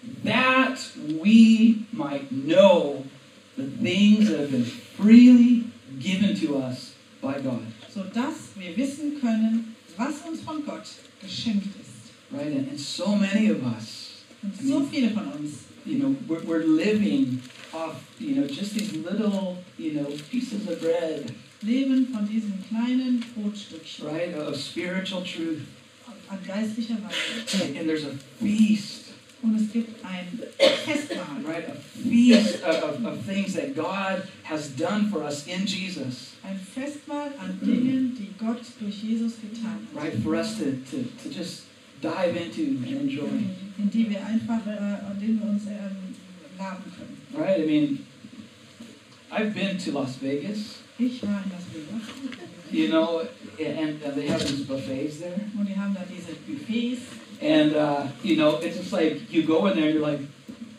that we might know the things that have been freely given to us by God. So dass wir wissen können, was uns von Gott geschenkt ist. Right? And, and so many of us, Und so viele von uns, you know, we're, we're living off, you know, just these little, you know, pieces of bread, leben von diesem kleinen Brotstückchen right, of spiritual truth. an geistlicher Weise. And, and there's a feast, Und es gibt ein Festmahl, right, a feast of, of, of things that God has done for us in Jesus, ein Festmahl an Dingen, die Gott durch Jesus getan hat, right, for us to, to, to just dive into and enjoy. in die wir einfach, äh, an denen wir uns ähm, laben können. Right? I mean, I've been to Las Vegas, Ich war in Las Vegas you know, and, and they have these buffets there. und die haben da diese Buffets And, uh, you know, it's just like you go in there and you're like,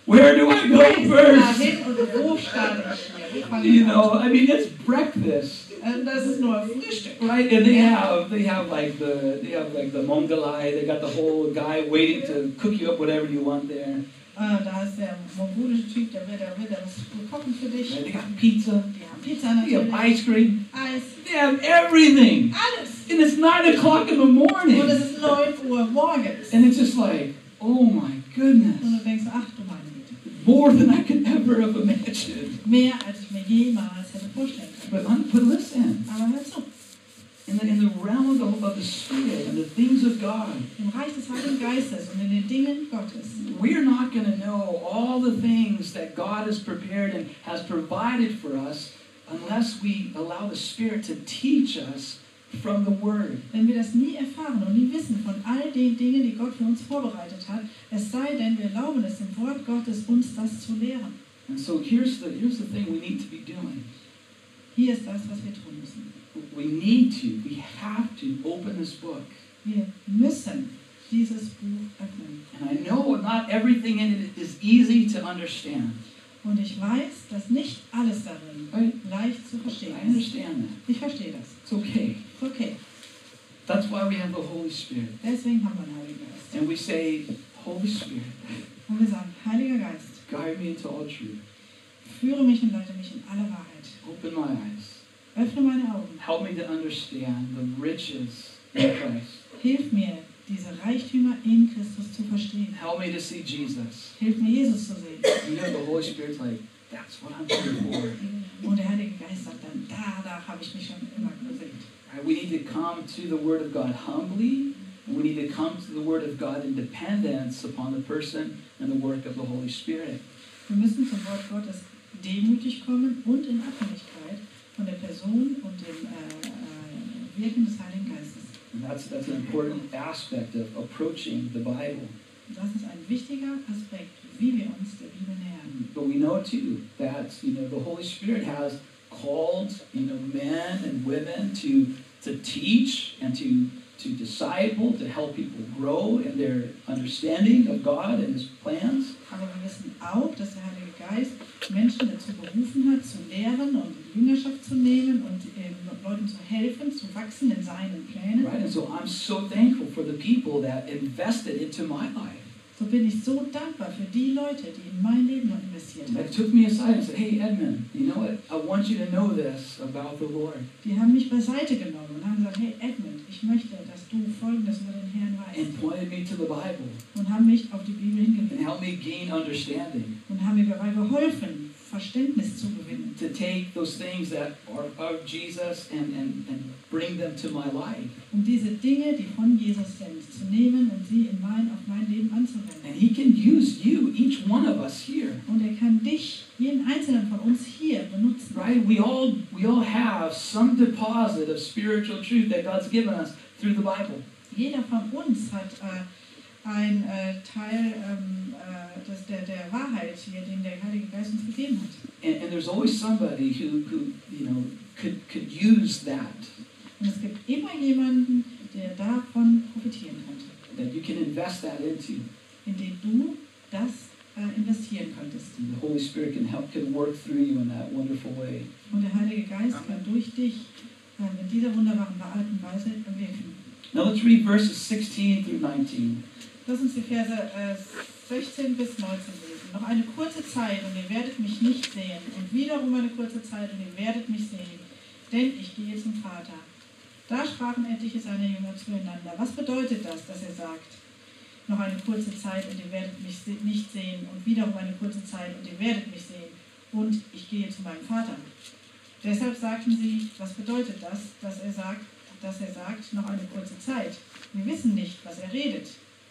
Where do I Wo go ist da first? hin und wo starte ich hier? Wo fange You ich know, an? I mean, it's breakfast, Äh, Das ist nur Frühstück. right? And they have, they have like the, they have like the Mongolai. They got the whole guy waiting to cook you up whatever you want there. Ah, da ist der mongolische Typ, der will, der will das kochen für dich. Right? They got pizza. Die haben Pizza They have natürlich, ice cream. Eis, They have everything. alles. And it's nine o'clock in the Und morning. es ist neun Uhr morgens. And it's just like, oh my Und goodness. du denkst, ach du meine Güte, More than I could ever have imagined. mehr als ich mir jemals hätte vorstellen können. But, un- but listen, Aber hör zu, in the, in the realm of the, of the Spirit and the things of God, im Reich des Heiligen Geistes und in den Dingen Gottes, we're not going to know all the things that God has prepared and has provided for us unless we allow the Spirit to teach us from the Word. wenn wir das nie erfahren und nie wissen von all den Dingen, die Gott für uns vorbereitet hat, es sei denn, wir erlauben es dem Wort Gottes, uns das zu lehren. And so here's the, here's the thing we need to be doing. Hier ist das, was wir tun müssen. We need to, we have to open this book. Wir müssen dieses Buch öffnen. And I know not everything in it is easy to understand. Und ich weiß, dass nicht alles darin Right? leicht zu verstehen I ist. understand that. Ich verstehe das. It's okay. Ist okay. That's why we have the Holy Spirit. Deswegen haben wir einen Heiligen Geist. And we say, Holy Spirit, Und wir sagen, Heiliger Geist, guide me into all truth. führe mich und leite mich in alle Wahrheit. Open my eyes. Öffne meine Augen. Help me to understand the riches in Christ. Hilf mir, diese Reichtümer in Christus zu verstehen. Help me to see Jesus. Hilf mir, Jesus zu sehen. You know, the Holy Spirit's like, that's what I'm here for. Und der Heilige Geist sagt dann, da, da habe ich mich schon immer gesehen. Right? We need to come to the Word of God humbly. And we need to come to the Word of God in dependence upon the person and the work of the Holy Spirit. Wir müssen zum Wort Gottes demütig kommen und in Abhängigkeit von der Person und dem äh, äh, Wirken des Heiligen Geistes. And that's, that's an important aspect of approaching the Bible. Das ist ein wichtiger Aspekt, wie wir uns der Bibel nähern. But we know too that, you know, the Holy Spirit has called, you know, men and women to to teach and to to disciple, to help people grow in their understanding of God and His plans. Aber wir wissen auch, dass der Heilige Geist Menschen dazu berufen hat, zu lehren und in Jüngerschaft zu nehmen und ähm, Leuten zu helfen, zu wachsen in seinen Plänen. Right? And so I'm so thankful for the people that invested into my life. So bin ich so dankbar für die Leute, die in mein Leben noch investiert That haben. took me aside and said, hey, Edmund, you know what? I want you to know this about the Lord. Die haben mich beiseite genommen und haben gesagt, hey Edmund, ich möchte, dass du Folgendes über den Herrn weißt. And pointed me to the Bible. Und haben mich auf die Bibel And hingewiesen helped me gain understanding. und haben mir dabei geholfen, Verständnis zu gewinnen. To take those things that are of Jesus and, and, and bring them to my life. Um diese Dinge, die von Jesus sind, zu nehmen und sie in mein, auf mein Leben anzuwenden. And He can use you, each one of us here. Und er kann dich, jeden einzelnen von uns hier benutzen. Right? We all we all have some deposit of spiritual truth that God's given us through the Bible. Jeder von uns hat äh, ein äh, Teil ähm, äh, des, der, der Wahrheit hier, den der Heilige Geist uns gegeben hat. And, and there's always somebody who, who you know could could use that. Und es gibt immer jemanden, der davon profitieren könnte, That you can invest that into. indem du das äh, investieren könntest. And the Holy Spirit can help can work through you in that wonderful way. Und der Heilige Geist kann durch dich äh, in dieser wunderbaren Art und Weise wirken. Now let's read verses sixteen through nineteen. Lass uns die Verse äh, sechzehn bis neunzehn lesen. Noch eine kurze Zeit und ihr werdet mich nicht sehen. Und wiederum eine kurze Zeit und ihr werdet mich sehen. Denn ich gehe zum Vater. Da sprachen etliche seiner Jünger zueinander. Was bedeutet das, dass er sagt, noch eine kurze Zeit und ihr werdet mich nicht sehen. Und wiederum eine kurze Zeit und ihr werdet mich sehen. Und ich gehe zu meinem Vater. Deshalb sagten sie, was bedeutet das, dass er sagt, dass er sagt, noch eine kurze Zeit. Wir wissen nicht, was er redet.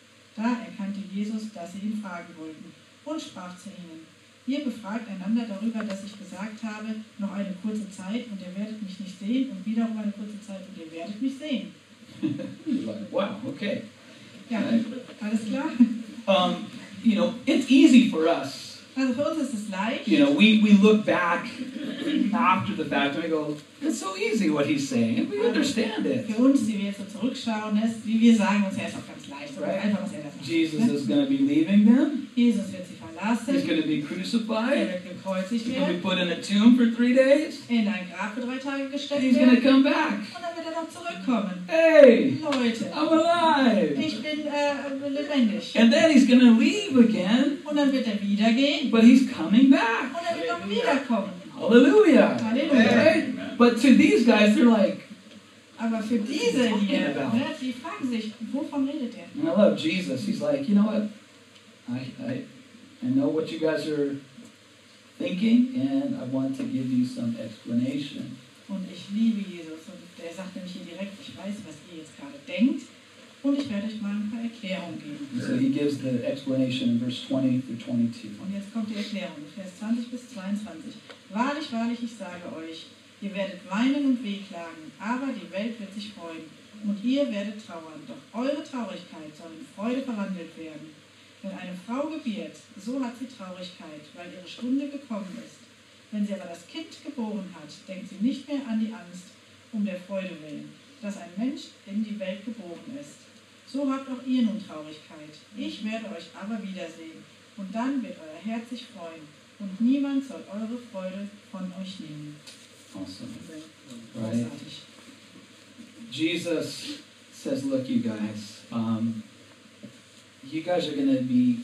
Da erkannte Jesus, dass sie ihn fragen wollten und sprach zu ihnen, ihr befragt einander darüber, dass ich gesagt habe, noch eine kurze Zeit und ihr werdet mich nicht sehen und wiederum eine kurze Zeit und ihr werdet mich sehen. You're like, wow, okay. Ja, alles klar? Um, you know, it's easy for us. Also für uns ist es leicht. You know, we, we look back after the fact and we go, it's so easy what he's saying, and we understand it. Für uns, die wir jetzt so zurückschauen, ist, wie wir sagen uns, ja, ist auch ganz leicht, oder Right. einfach, was er da sagt. Jesus Ne? is going to be leaving them. Jesus wird sie verlassen. verlassen. He's going to be Er crucified. wird gekreuzigt He's going to werden, be put in a tomb for three days. in ein Grab für drei Tage And gesteckt he's going to werden. come back. Und dann wird er noch zurückkommen. Hey, Leute, I'm alive. ich bin äh, lebendig. And then he's going to leave again, Und dann wird er wieder gehen. but he's coming back. Und er wird auch wiederkommen. Hallelujah. Halleluja. Right? But to these guys, they're like, Aber für diese hier, about? ne, die fragen sich, wovon redet er? and I love Jesus. He's like, you know what? I, I, I know what you guys are thinking, and I want to give you some explanation. Und ich liebe Jesus. Und der sagt nämlich hier direkt, ich weiß, was ihr jetzt gerade denkt. Und ich werde euch mal ein paar Erklärungen geben. And so he gives the explanation in verse twenty through twenty-two. Und jetzt kommt die Erklärung, Vers zwanzig bis zweiundzwanzig. Wahrlich, wahrlich, ich sage euch, ihr werdet weinen und wehklagen, aber die Welt wird sich freuen. Und ihr werdet trauern, doch eure Traurigkeit soll in Freude verwandelt werden. Wenn eine Frau gebiert, so hat sie Traurigkeit, weil ihre Stunde gekommen ist. Wenn sie aber das Kind geboren hat, denkt sie nicht mehr an die Angst, um der Freude willen, dass ein Mensch in die Welt geboren ist. So habt auch ihr nun Traurigkeit. Ich werde euch aber wiedersehen, und dann wird euer Herz sich freuen, und niemand soll eure Freude von euch nehmen. Awesome. Großartig. Jesus says, look, you guys, um, you guys are going to be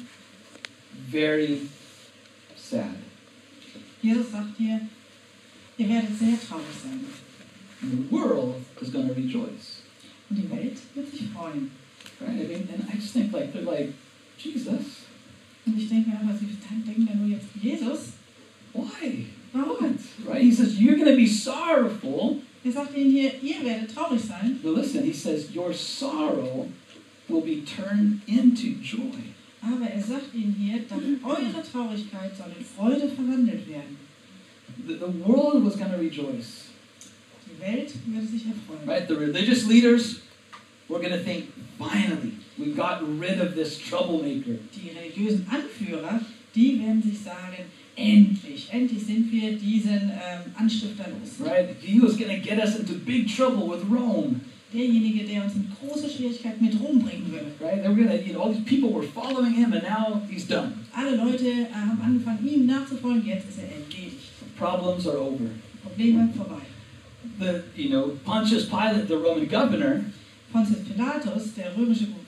very sad. Jesus sagt hier, ihr werdet sehr traurig sein. And the world is going to rejoice. Und die Welt wird sich freuen. Right? I mean, and I just think like, they're like, Jesus, Und ich denke mir einfach, sie denken ja nur jetzt, Jesus, why? warum? Right? He says, you're going to be sorrowful. Er sagt ihnen hier, ihr werdet traurig sein. But listen, he says, your sorrow will be turned into joy. Aber er sagt ihnen hier, dass eure Traurigkeit soll in Freude verwandelt werden. The, the world was going to rejoice. Die Welt würde sich erfreuen. Right? The religious leaders were going to think, finally, we got rid of this troublemaker. Die religiösen Anführer, die werden sich sagen, endlich, endlich sind wir diesen ähm, Anstifter los. Right? He was going to get us into big trouble with Rome. Derjenige, der uns in große Schwierigkeiten mit Rom bringen würde. Right? They were going to, you know, all these people were following him, and now he's done. Alle Leute äh, haben angefangen, ihm nachzufolgen, jetzt ist er erledigt. Problems are over. Probleme vorbei. The, you know, Pontius Pilate, the Roman governor, Pontius Pilatus, der römische Gu-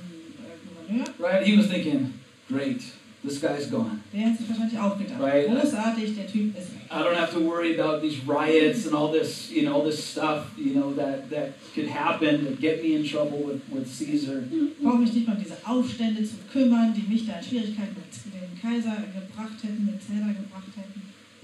äh, Gouverneur, right? He was thinking, great, this guy's gone. der hat sich wahrscheinlich auch gedacht, Right. großartig, der Typ ist weg. I don't have to worry about these riots and all this, you know, all this stuff, you know, that, that could happen that get me in trouble with, with Caesar. Ich brauche mich nicht mal um diese Aufstände zu kümmern, die mich da in Schwierigkeiten mit dem Kaiser gebracht hätten, mit Caesar gebracht hätten.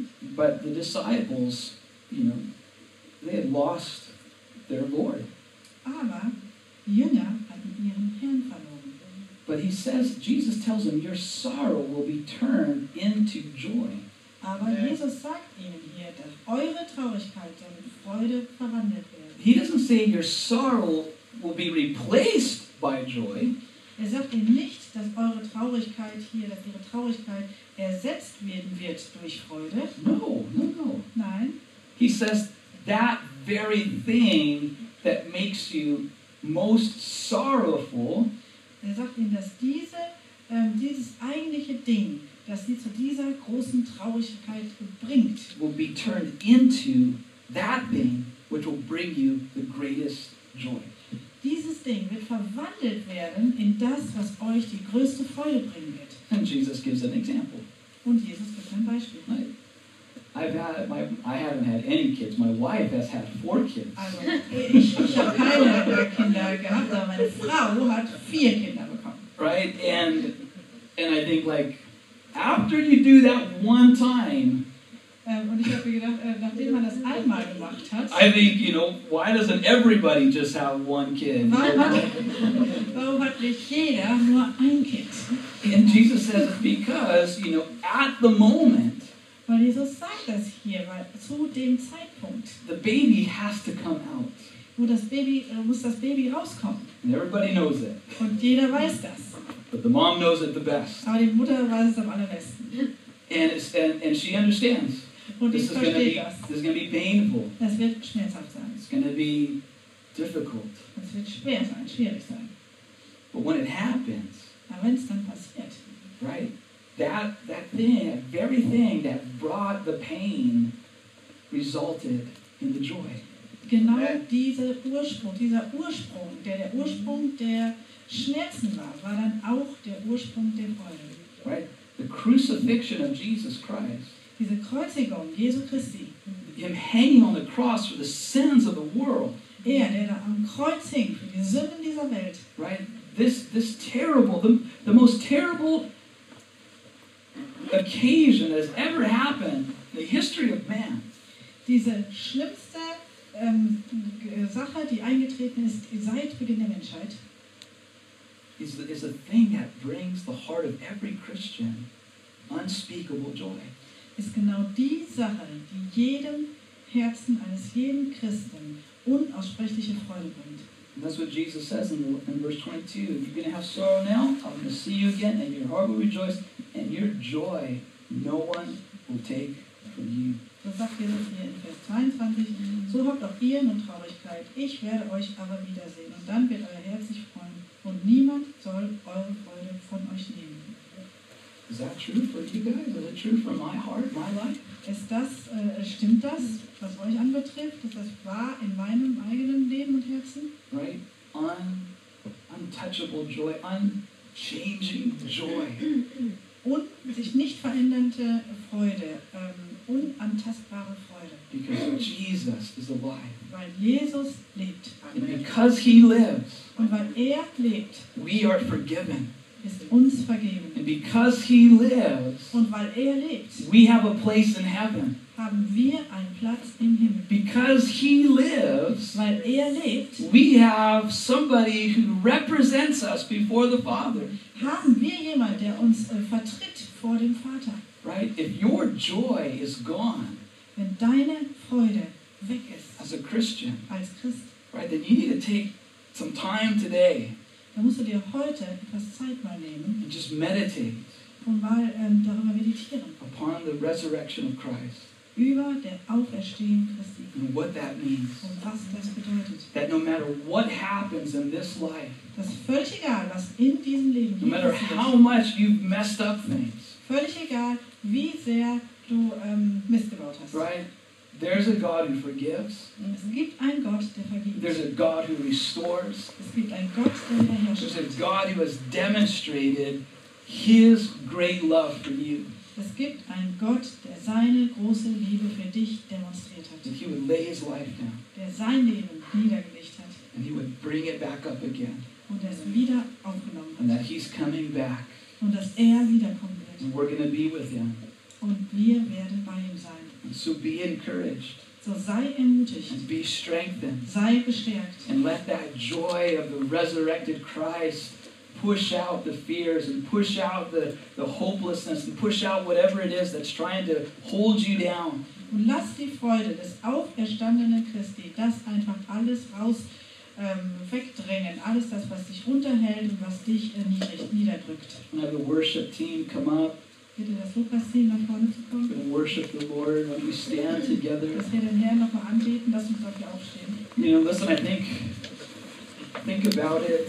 But the disciples, you know, they had lost their Lord. Aber die Jünger hatten ihren Herrn verloren. But he says, Jesus tells them, your sorrow will be turned into joy. Aber Jesus sagt ihnen hier, dass eure Traurigkeit soll in Freude verwandelt werden. He doesn't say your sorrow will be replaced by joy. Er sagt ihnen nicht, dass eure Traurigkeit hier, dass ihre Traurigkeit ersetzt werden wird durch Freude. No, no, no. Nein, He says that very thing that makes you most sorrowful er sagt ihnen, dass diese, ähm, dieses eigentliche Ding, das sie zu dieser großen Traurigkeit bringt, will be turned into that thing which will bring you the greatest joy. dieses Ding wird verwandelt werden in das, was euch die größte Freude bringen wird. And Jesus gives an example. Und Jesus gibt ein Beispiel. Like, I've had my, I haven't had any kids. My wife has had four kids. Also, ich, ich habe keine Kinder gehabt, aber meine Frau hat vier Kinder bekommen. Right? And and I think like after you do that one time, Ähm, und ich habe mir gedacht, äh, nachdem man das einmal gemacht hat, I think, you know, why doesn't everybody just have one kid? warum hat, warum hat nicht jeder nur ein Kind? And Jesus says it's because, you know, at the moment, Weil Jesus sagt das hier, weil zu dem Zeitpunkt, the baby has to come out. wo das Baby, äh, muss das Baby rauskommen. And everybody knows it. Und jeder weiß das. But the mom knows it the best. Aber die Mutter weiß es am allerbesten. And it's and, and she understands. Und This ich is gonna be verstehe das. this is gonna be painful. Das wird schmerzhaft sein. It's gonna be difficult. Es wird schwer sein, schwierig sein. But when it happens, Aber wenn es dann passiert, right, that, that thing, that very thing that brought the pain resulted in the joy. Genau dieser Ursprung, dieser Ursprung, der der Ursprung der Schmerzen war, war dann auch der Ursprung der Freude. Right? The crucifixion of Jesus Christ, Diese Kreuzigung Jesu Christi, him hanging on the cross for the sins of the world, er, der da am Kreuz hing für die Sünden dieser Welt, right? This, this terrible, the, the most terrible occasion that has ever happened in the history of man. diese schlimmste ähm, Sache, die eingetreten ist seit Beginn der Menschheit, Is, is a thing that brings the heart of every Christian unspeakable joy. ist genau die Sache, die jedem Herzen eines jeden Christen unaussprechliche Freude bringt. And that's what Jesus says in, the, in verse twenty-two. You're going to have sorrow now, I'm going to see you again, and your heart will rejoice, and your joy no one will take from you. So sagt Jesus hier in Vers zweiundzwanzig, so habt auch ihr nun Traurigkeit, ich werde euch aber wiedersehen, und dann wird euer Herz sich freuen, und niemand soll eure Freude von euch nehmen. Is that true for you guys? Is it true for my heart, my life? Ist das, äh, stimmt das, was euch anbetrifft? Ist das wahr in meinem eigenen Leben und Herzen? Right? Un, untouchable joy, unchanging joy. Und sich nicht verändernde Freude, ähm, unantastbare Freude. Because Jesus is alive. Weil Jesus lebt. And because he lives, Und weil er lebt, we are forgiven. ist uns vergeben. And because he lives, Und weil er lebt, we have a place in heaven. haben wir einen Platz im Himmel. Because he lives, Weil er lebt, we have somebody who represents us before the Father. haben wir jemanden, der uns äh, vertritt vor dem Vater. Right? If your joy is gone Wenn deine Freude weg ist as a Christian, als Christ, right, then you need to take some time today dann musst du dir heute etwas Zeit mal nehmen and just meditate und mal ähm, darüber meditieren. upon the resurrection of Christ Über der Auferstehung Christi. and what that means. Und was das bedeutet. That no matter what happens in this life, Das ist völlig egal, was in diesem Leben no hier matter passiert. how much you've messed up things, Völlig egal, wie sehr du ähm, Mist gebaut hast. right? There's a God who forgives. Es gibt einen Gott, der vergibt. There's a God who restores. Es gibt einen Gott, der There's wiederherstellt. a God who has demonstrated his great love for you. Es gibt einen Gott, der seine große Liebe für dich demonstriert hat. That he would lay his life down Der sein Leben niedergelegt hat and he would bring it back up again. und es wieder aufgenommen And hat. that he's coming back Und dass er wiederkommen wird. and we're going to be with him. Und wir werden bei ihm sein. And so be encouraged So sei ermutigt, and be strengthened. sei gestärkt. And let that joy of the resurrected Christ push out the fears and push out the, the hopelessness and push out whatever it is that's trying to hold you down. Und lass die Freude des auferstandenen Christi, das einfach alles raus ähm, wegdrängen, alles das, was dich runterhält und was dich äh, niedrig, niederdrückt. And have the worship team come up Bitte das Lukas-Team nach vorne zu kommen, and worship the Lord when we stand together. dass wir den Herrn nochmal anbeten, lass uns dafür aufstehen. You know, listen, I think, think about it.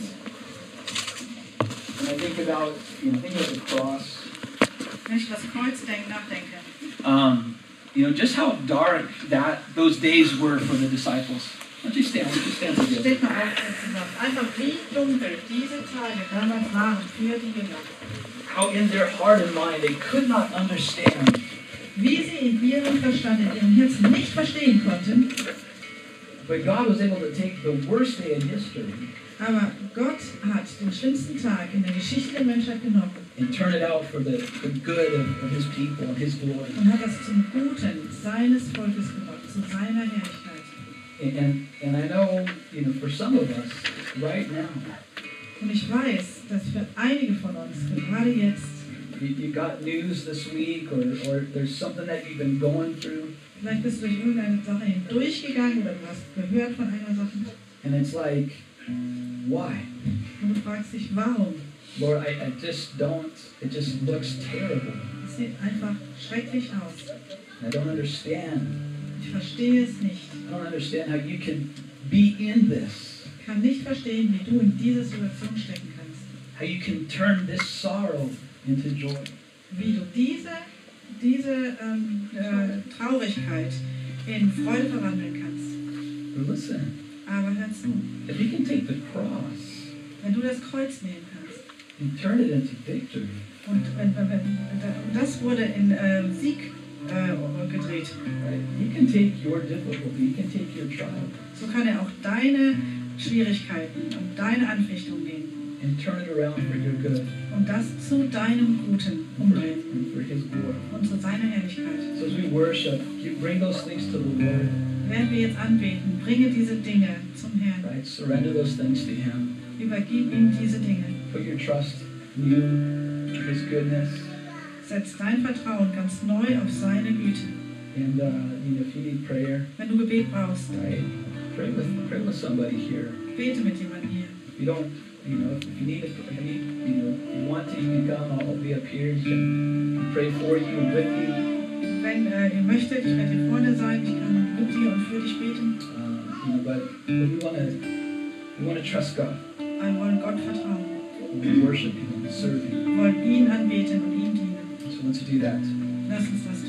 And I think about, you know, think of the cross. Wenn ich das Kreuz denke, nachdenke, Um, you know, just how dark that those days were for the disciples. Why don't you stand? Why don't you stand together? steht mal auf zusammen. Einfach wie dunkel diese Tage damals waren für die Jünger. How in their heart and mind they could not understand Wie sie in ihrem Verstand, in ihrem Herzen nicht verstehen konnten, but God was able to take the worst day in history aber Gott hat den schlimmsten Tag in der Geschichte der Menschheit genommen and turn it out for the, the good of, of his people and his glory. und hat das zum Guten seines Volkes gemacht, zu seiner Herrlichkeit. And, and, and I know, you know, for some of us, right now, Und ich weiß, dass für einige von uns, gerade jetzt, you, you got news this week or, or there's something that you've been going through, vielleicht bist du durch irgendeine Sache hindurchgegangen oder du hast gehört von einer Sache and it's like, why? und du fragst dich, warum? Lord, I, I just don't, it just looks terrible. Es sieht einfach schrecklich aus. I don't understand. Ich verstehe es nicht. I don't understand how you can be in this. Ich kann nicht verstehen, wie du in diese Situation stecken kannst. How you can turn this sorrow into joy. wie du diese, diese ähm, äh, Traurigkeit in Freude verwandeln kannst. But listen, Aber hör zu, if you can take the cross wenn du das Kreuz nehmen kannst and turn it into victory, und wenn, wenn, wenn, das wurde in äh, Sieg äh, gedreht, right? You can take your difficulty, you can take your trial, so kann er auch deine Schwierigkeiten und deine Anfechtungen nehmen and turn it around for your good, und das zu deinem Guten and for, umdrehen and for His glory. und zu seiner Herrlichkeit. So as we worship, you bring those things to the Lord, Während wir jetzt anbeten, bringe diese Dinge zum Herrn. right? Surrender those things to Him. Übergib ihm diese Dinge. Put your trust in you, His goodness, Setz dein Vertrauen ganz neu auf seine Güte. and uh, you know, if you need prayer, Wenn du Gebet brauchst, right? Pray with pray with somebody here. bete mit jemandem hier. If you don't, you know, if you need, if you need, you know, if you want to, you can come. I'll be up here. You can pray for you and with you. Wenn äh, ihr möchtet, ich werde hier vorne sein, ich kann mit dir und für dich beten. Um, you know, but, but we want to we want to trust God. Aber wir wollen Gott vertrauen. We worship Him and serve Him. Wir wollen ihn anbeten und ihm dienen. So let's do that. Lass uns das